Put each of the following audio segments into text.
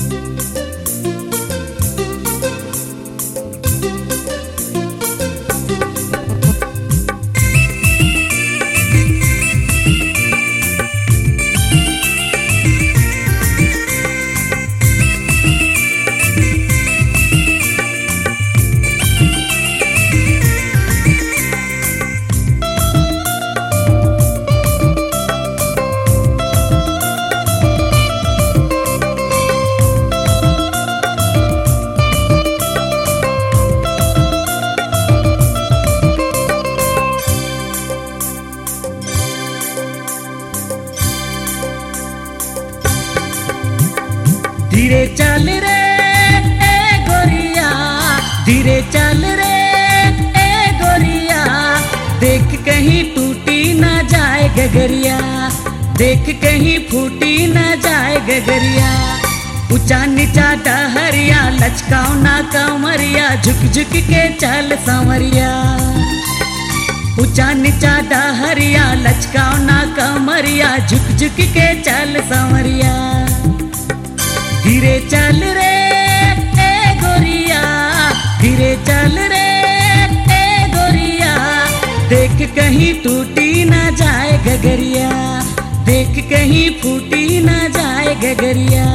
धीरे चल रे ए गोरिया, धीरे चल रे ए गोरिया, देख कहीं टूटी ना जाए गगरिया, देख कहीं फूटी ना जाए गगरिया। ऊंचा नीचा डहरिया, लचकाओ ना कमरिया, झुक झुक के चल सांवरिया। ऊंचा नीचा डहरिया, लचकाओ ना कमरिया, झुक झुक के चल सांवरिया। धीरे चल रे ए गोरिया, धीरे चल रे ए गोरिया, देख कहीं टूटी ना जाए गगरिया, देख कहीं फूटी ना जाए गगरिया।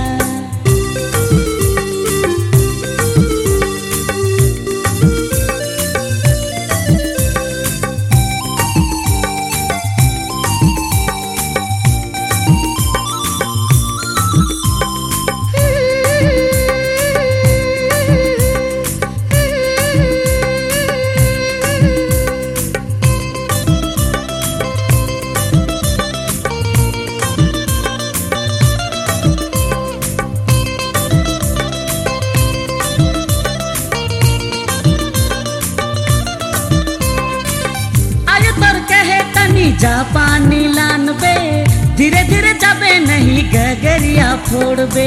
जा पानी लान बे, धीरे धीरे जाबे नहीं गगरिया फोड़बे।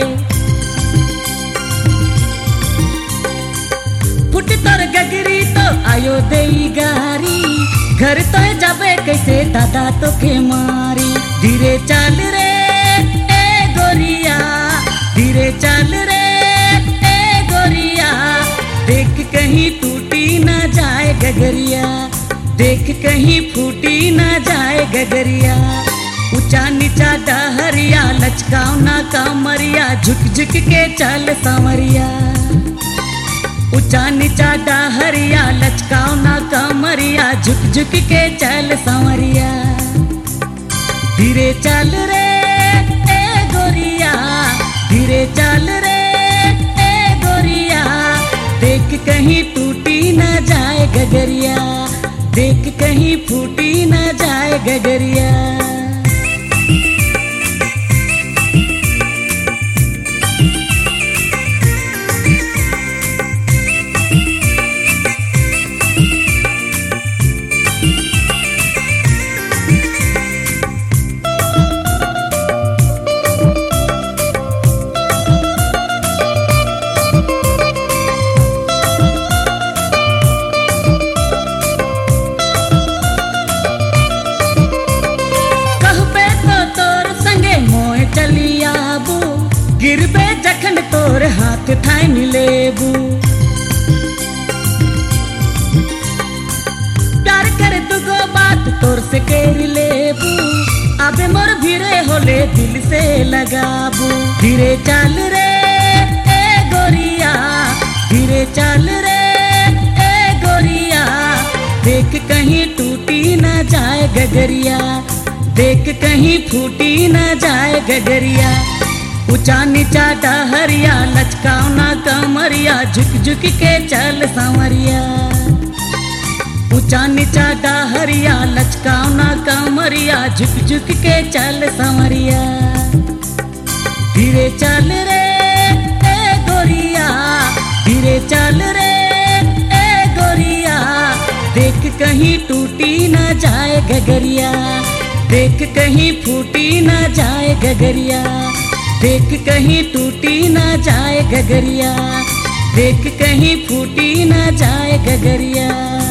फुट तोर गगरी तो आयो देई गारी, घर तो जाबे कैसे दादा तो के मारी। धीरे चल रे ए गोरिया, धीरे चल रे ए गोरिया, देख कहीं टूटी ना जाए गगरिया, देख कहीं फूटी ना जाए गगरिया। ऊंचा नीचा डहरिया, लचकाओ ना कमरिया, झुक झुक के चल सांवरिया। ऊंचा नीचा डहरिया, लचकाओ ना कमरिया, झुक झुक के चल सांवरिया। धीरे चल रे ए गोरिया, धीरे चल रे ए गोरिया, देख कहीं टूटी ना जाए गगरिया, देख कहीं फूटी ना जाए गगरिया। गिरबे जखन तोर हाथ थाइन लेबू, प्यार कर दुगो बात तोर से कर लेबू, अबे मोर भीरे होले दिल से लगाबू। धीरे चल रे ए गोरिया, धीरे चल रे ए गोरिया, देख कहीं टूटी ना जाए गगरिया, देख कहीं फूटी ना जाए गगरिया। ऊंचा नीचा डहरिया, लचकाओ ना कमरिया, झुक झुक के चल सांवरिया। ऊंचा नीचा डहरिया, लचकाओ ना कमरिया, झुक झुक के चल सांवरिया। धीरे चल रे ए गोरिया, धीरे चल रे ए गोरिया, देख कहीं टूटी ना जाए गगरिया, देख कहीं फूटी ना जाए गगरिया, देख कहीं टूटी ना जाए गगरिया, देख कहीं फूटी ना जाए गगरिया।